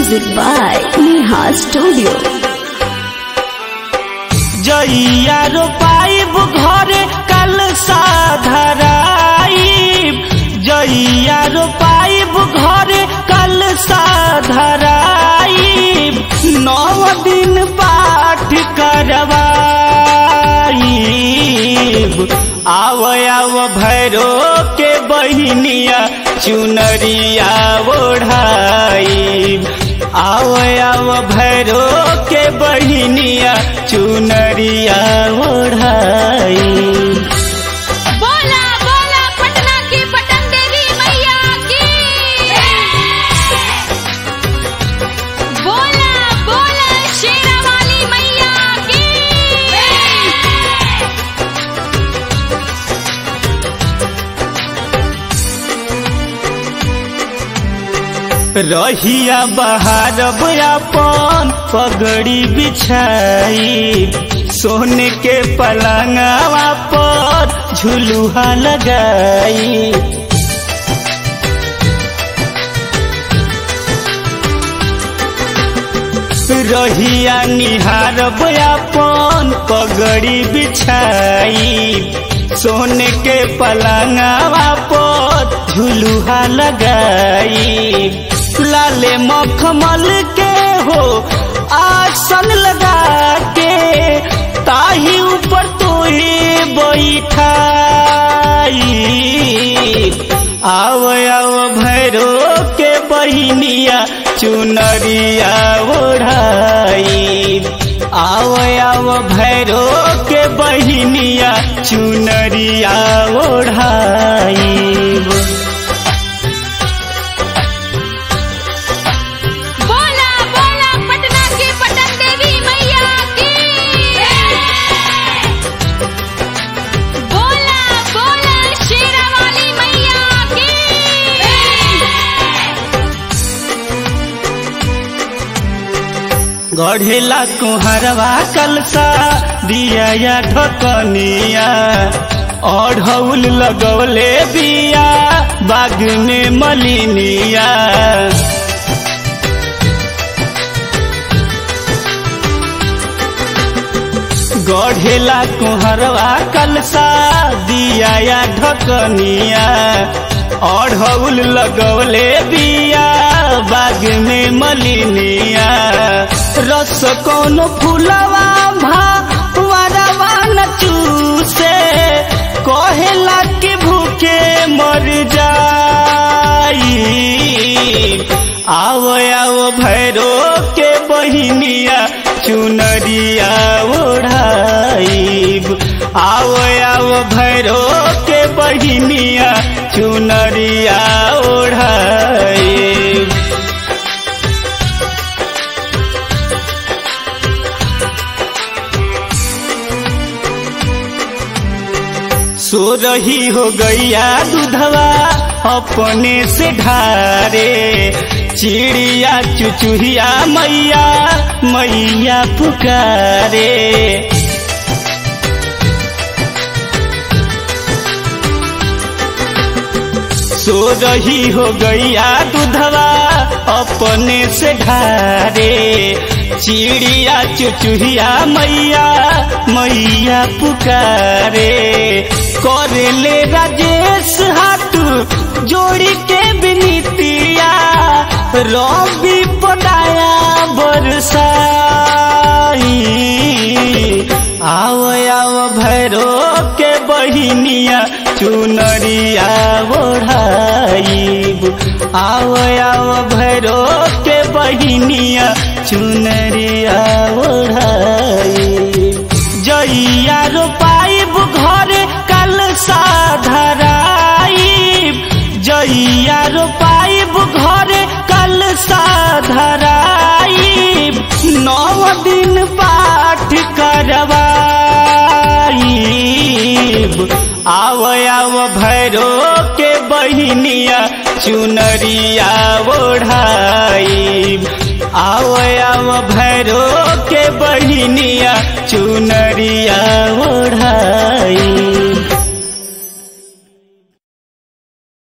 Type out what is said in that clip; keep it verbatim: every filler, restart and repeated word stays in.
Music by Neha Studio. जइया रोपाइब घरे कल साधराइब, जइया रोपाइब घरे कल साधराइब, नौ दिन पाठ करवाइब। आव आव भैरो के बहिनिया चुनरिया ओढ़ाइब, आव आव भैरो के बहिनिया चुनरिया ओढ़ाइब। बोला बोला पटना की पटन देवी मैया की, बोला बोला शेरा वाली मैया की। रहिया बहारब अपन पगड़ी बिछाई, सोने के पलंगवा पर झुलुहा लगाई। रहिया निहारब अपन पगड़ी बिछाई, सोने के पलंगवा पर झुलुहा लगाई। लाले मखमल के हो आसन लगा के, ताही ऊपर तो ही बैठाई। आव आव भैरो के बहिनिया चुनरिया ओढ़ाई, आव आव भैरो के बहिनिया चुनरिया ओढ़ाई। बोला बोला पटना की पटन देवी मैया की, बोला बोला शेरा वाली मैया की। गढ़ेला कुहरवा कलसा दिया या ढकनिया, अढ़ौल लगौले बिया बाग में मलिनिया। गढ़ेला कुहरवा कलसा दिया या ढकनिया, अढ़ौल लगौले बिया बाग में मलिनिया। रस कौन फूलवा भावरवा न चूसे, कहेला के भूखे मर जाई। आव आव भैरो के बहिनिया चुनरिया ओढ़ाइब, आव आव भैरो के बहिनिया चुनरिया ओढ़ाइब। सो रही हो गैया दूधवा अपने से ढारे, चिड़िया चुचुहिया मैया मैया पुकारे। सो रही हो गैया दूधवा अपने से ढारे, चिड़िया चुचुहिया मैया मैया पुकारे। करेले राजेश हाथ जोड़ी के बिनीतिया, रवि पदाया बरसाई। आव आव भैरो के बहिनिया चुनरिया ओढ़ाइब, आव आव भैरो के बहिनिया चुनरिया ओढ़ाइब। जइया रोपाइब घरे कल साधराइब, जइया रोपाइब घरे कल साधराइब, नौ दिन पाठ करवाइब। आव आव भैरो के बहिनिया चुनरिया ओढ़ाइब, आव आव भैरो के बहिनिया चुनरिया